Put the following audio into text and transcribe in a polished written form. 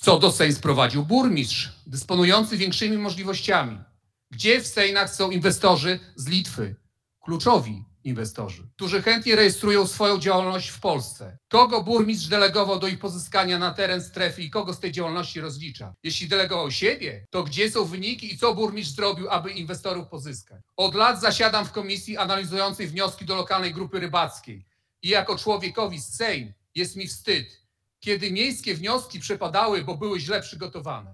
Co do Sejm sprowadził burmistrz, dysponujący większymi możliwościami. Gdzie w Sejnach są inwestorzy z Litwy, kluczowi inwestorzy, którzy chętnie rejestrują swoją działalność w Polsce? Kogo burmistrz delegował do ich pozyskania na teren strefy i kogo z tej działalności rozlicza? Jeśli delegował siebie, to gdzie są wyniki i co burmistrz zrobił, aby inwestorów pozyskać? Od lat zasiadam w komisji analizującej wnioski do lokalnej grupy rybackiej i jako człowiekowi z Sejm jest mi wstyd, kiedy miejskie wnioski przepadały, bo były źle przygotowane.